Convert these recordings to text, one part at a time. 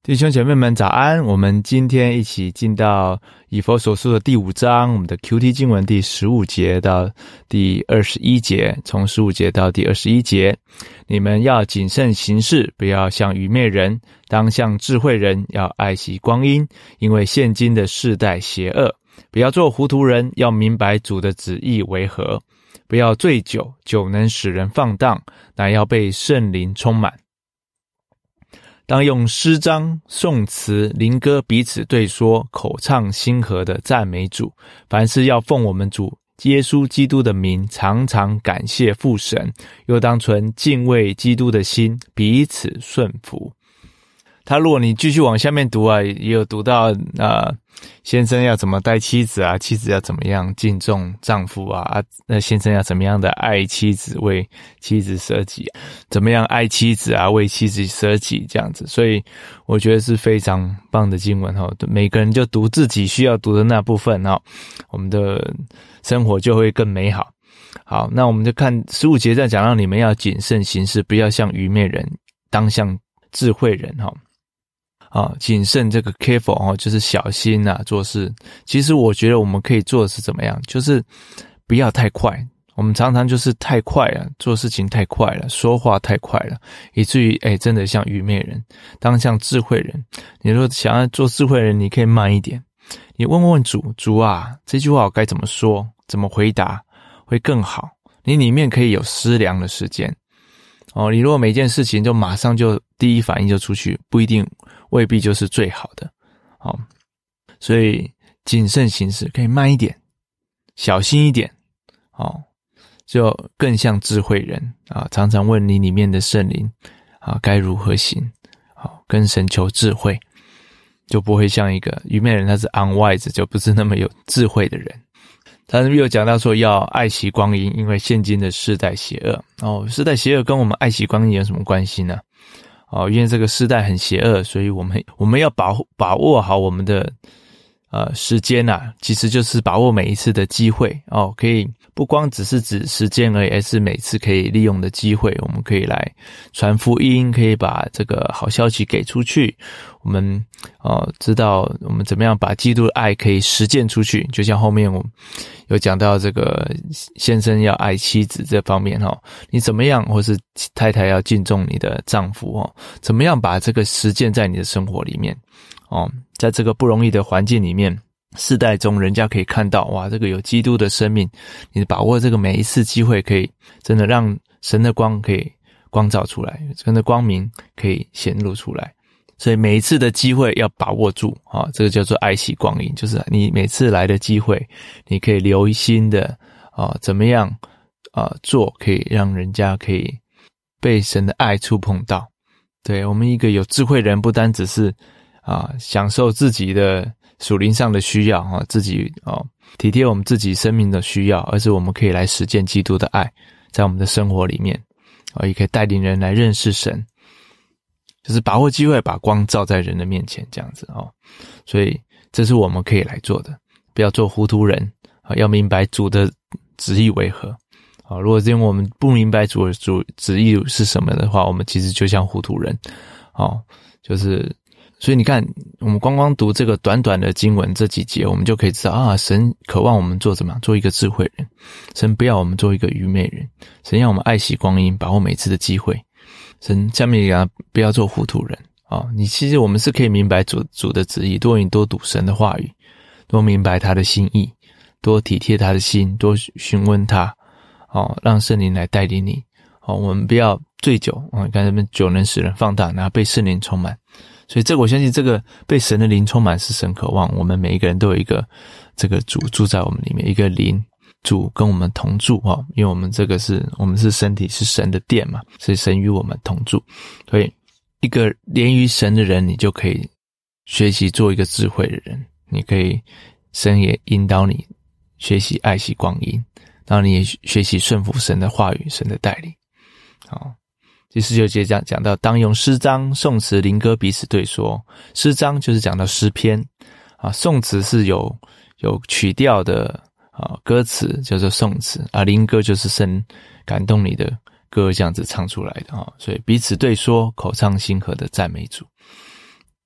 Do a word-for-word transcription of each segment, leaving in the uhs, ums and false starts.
弟兄姐妹们早安，我们今天一起进到以弗所书的第五章，我们的 Q T 经文第十五节到第二十一节，从十五节到第二十一节。你们要谨慎行事，不要像愚昧人，当像智慧人，要爱惜光阴，因为现今的世代邪恶。不要做糊涂人，要明白主的旨意为何。不要醉酒，酒能使人放荡，乃要被圣灵充满。当用诗章、颂词、灵歌彼此对说，口唱心和的赞美主。凡事要奉我们主耶稣基督的名，常常感谢父神，又当存敬畏基督的心，彼此顺服。他如果你继续往下面读啊，也有读到呃，先生要怎么待妻子啊，妻子要怎么样敬重丈夫啊，啊那先生要怎么样的爱妻子，为妻子舍己，怎么样爱妻子啊，为妻子舍己这样子。所以我觉得是非常棒的经文齁，每个人就读自己需要读的那部分齁，我们的生活就会更美好。好，那我们就看十五节在讲到你们要谨慎行事，不要像愚昧人，当像智慧人齁。啊，谨慎这个 careful 哦，就是小心啊，做事。其实我觉得我们可以做的是怎么样，就是不要太快。我们常常就是太快了，做事情太快了，说话太快了，以至于诶真的像愚昧人，当像智慧人。你如果想要做智慧人，你可以慢一点。你问问主，主啊，这句话我该怎么说，怎么回答会更好？你里面可以有思量的时间。哦，你如果每件事情就马上就第一反应就出去，不一定未必就是最好的。好，所以谨慎行事，可以慢一点，小心一点，哦，就更像智慧人啊，常常问你里面的圣灵啊，该如何行，好，跟神求智慧，就不会像一个愚昧人，他是 unwise， 就不是那么有智慧的人。他又讲到说要爱惜光阴，因为现今的世代邪恶。哦，世代邪恶跟我们爱惜光阴有什么关系呢？哦，因为这个世代很邪恶，所以我们我们要把把握好我们的呃时间啊，其实就是把握每一次的机会哦，可以不光只是指时间而已，而是每次可以利用的机会，我们可以来传福音，可以把这个好消息给出去。我们呃知道我们怎么样把基督的爱可以实践出去，就像后面我们有讲到这个先生要爱妻子这方面齁，你怎么样，或是太太要敬重你的丈夫齁，怎么样把这个实践在你的生活里面哦，在这个不容易的环境里面，世代中人家可以看到，哇，这个有基督的生命，你把握这个每一次机会，可以真的让神的光可以光照出来，神的光明可以显露出来。所以每一次的机会要把握住啊，这个叫做爱惜光阴，就是你每次来的机会，你可以留心的啊，怎么样啊做，可以让人家可以被神的爱触碰到。对，我们一个有智慧人，不单只是啊享受自己的属灵上的需要啊，自己哦体贴我们自己生命的需要，而是我们可以来实践基督的爱，在我们的生活里面啊，也可以带领人来认识神。就是把握机会，把光照在人的面前，这样子哦。所以这是我们可以来做的，不要做糊涂人啊，要明白主的旨意为何啊。如果是因为我们不明白主的主旨意是什么的话，我们其实就像糊涂人哦。就是所以你看，我们光光读这个短短的经文这几节，我们就可以知道啊，神渴望我们做怎么样，做一个智慧人，神不要我们做一个愚昧人，神要我们爱惜光阴，把握每次的机会。神下面讲不要做糊涂人啊、哦！你其实我们是可以明白主主的旨意，多你多读神的话语，多明白他的心意，多体贴他的心，多询问他哦，让圣灵来带领你哦。我们不要醉酒啊！你看他们酒能使人放荡，然后被圣灵充满。所以这个我相信，这个被神的灵充满是神渴望我们每一个人都有一个这个主住在我们里面，一个灵。主跟我们同住齁，因为我们这个是我们是身体，是神的殿嘛，所以神与我们同住。所以一个连于神的人，你就可以学习做一个智慧的人，你可以神也引导你学习爱惜光阴，然后你也学习顺服神的话语，神的带领。好，第十九节讲讲到当用诗章、颂词、灵歌彼此对说。诗章就是讲到诗篇啊，颂词是有有曲调的啊，歌词叫做颂词啊，灵歌就是神感动你的歌，这样子唱出来的啊，所以彼此对说，口唱心和的赞美主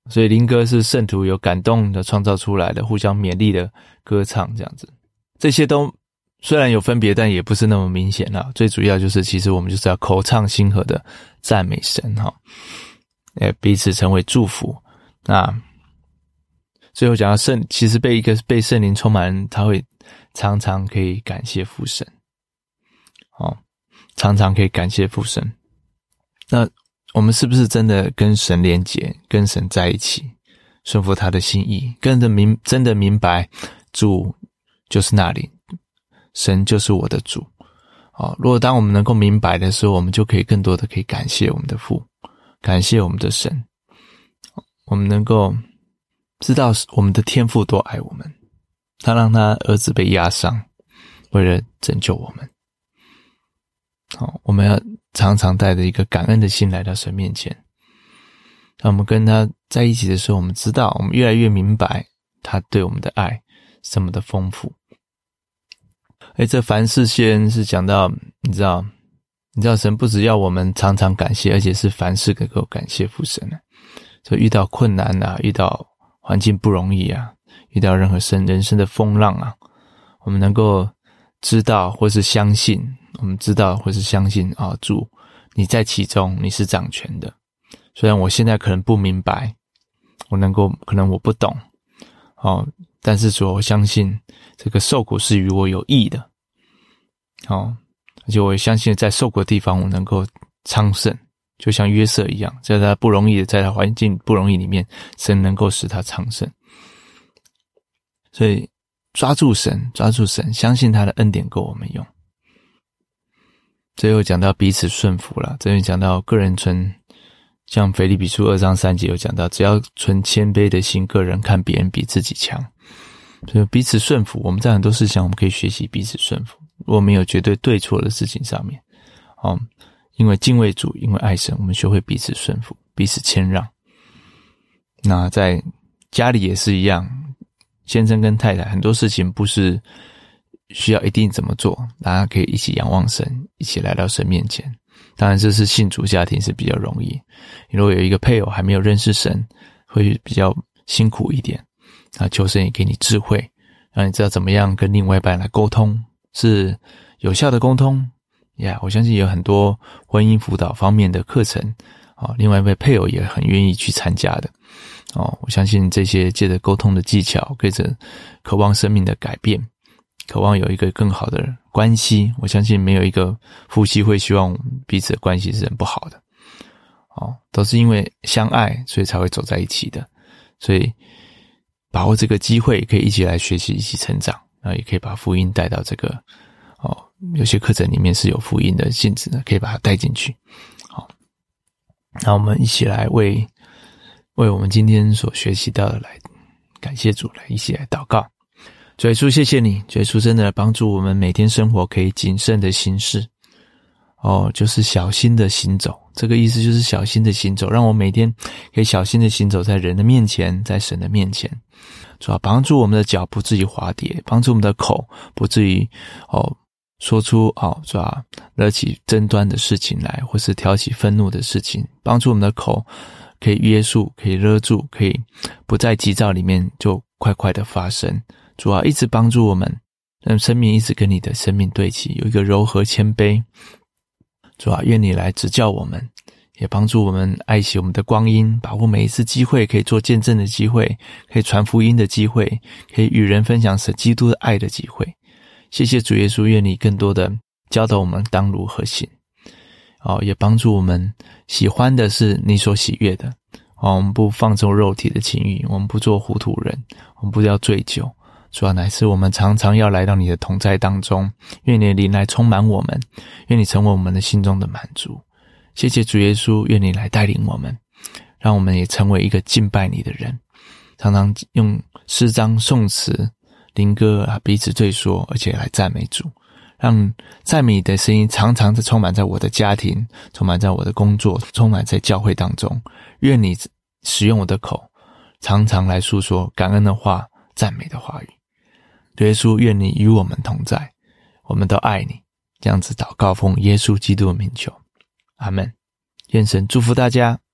所以灵歌是圣徒有感动的创造出来的，互相勉励的歌唱这样子。这些都虽然有分别，但也不是那么明显啦。最主要就是其实我们就是要口唱心和的赞美神哈，呃彼此成为祝福。那最后讲到圣，其实被一个被圣灵充满，他会常常可以感谢父神。哦，常常可以感谢父神。那我们是不是真的跟神连结，跟神在一起，顺服他的心意，跟着明真的明白主就是那里，神就是我的主。哦，如果当我们能够明白的时候，我们就可以更多的可以感谢我们的父，感谢我们的神。我们能够知道我们的天父多爱我们，他让他儿子被压伤，为了拯救我们。好，我们要常常带着一个感恩的心来到神面前。当我们跟他在一起的时候，我们知道，我们越来越明白他对我们的爱这么的丰富。诶，这凡事先是讲到，你知道，你知道神不只要我们常常感谢，而且是凡事能够感谢父神啊。所以遇到困难啊，遇到环境不容易啊，遇到任何生人生的风浪啊，我们能够知道或是相信，我们知道或是相信啊，主你在其中，你是掌权的。虽然我现在可能不明白，我能够可能我不懂，哦，但是主我相信这个受苦是与我有益的，哦，而且我也相信在受苦的地方我能够昌盛，就像约瑟一样，在他不容易的，在他环境不容易里面，神能够使他昌盛。所以抓住神，抓住神，相信他的恩典够我们用。最后讲到彼此顺服了，这边讲到个人存，像腓立比书二章三节有讲到，只要存谦卑的心，个人看别人比自己强。所以彼此顺服，我们在很多事情我们可以学习彼此顺服。如果没有绝对对错的事情上面，哦，因为敬畏主，因为爱神，我们学会彼此顺服，彼此谦让。那在家里也是一样，先生跟太太很多事情不是需要一定怎么做，大家可以一起仰望神，一起来到神面前。当然这是信主家庭是比较容易，如果有一个配偶还没有认识神，会比较辛苦一点。那求神也给你智慧，让你知道怎么样跟另外一半来沟通，是有效的沟通。呀、yeah, 我相信有很多婚姻辅导方面的课程，哦，另外一位配偶也很愿意去参加的。哦，我相信这些借着沟通的技巧，跟着渴望生命的改变，渴望有一个更好的关系。我相信没有一个夫妻会希望彼此的关系是很不好的。哦，都是因为相爱，所以才会走在一起的。所以把握这个机会，可以一起来学习，一起成长，然后也可以把福音带到这个哦，有些课程里面是有福音的性质的，可以把它带进去。好，那我们一起来为为我们今天所学习到的来感谢主，来一起来祷告。主耶稣，谢谢你，主耶稣真的帮助我们每天生活可以谨慎的行事，哦，就是小心的行走。这个意思就是小心的行走，让我每天可以小心的行走在人的面前，在神的面前。主要帮助我们的脚不至于滑跌，帮助我们的口不至于哦说出哦主要惹起争端的事情来，或是挑起愤怒的事情，帮助我们的口可以约束，可以勒住，可以不在急躁里面就快快的发生。主要一直帮助我们，让生命一直跟你的生命对齐，有一个柔和谦卑。主啊，愿你来指教我们，也帮助我们爱惜我们的光阴，把握每一次机会，可以做见证的机会，可以传福音的机会，可以与人分享神基督的爱的机会。谢谢主耶稣，愿你更多的教导我们当如何行，哦，也帮助我们喜欢的是你所喜悦的，哦，我们不放纵肉体的情欲，我们不做糊涂人，我们不要醉酒。主要乃是我们常常要来到你的同在当中，愿你的灵来充满我们，愿你成为我们的心中的满足。谢谢主耶稣，愿你来带领我们，让我们也成为一个敬拜你的人，常常用诗章颂词灵歌啊彼此对说，而且来赞美主，让赞美你的声音常常的充满在我的家庭，充满在我的工作，充满在教会当中。愿你使用我的口，常常来诉说感恩的话，赞美的话语。耶稣，愿你与我们同在，我们都爱你。这样子祷告，奉耶稣基督的名求，阿们。愿神祝福大家。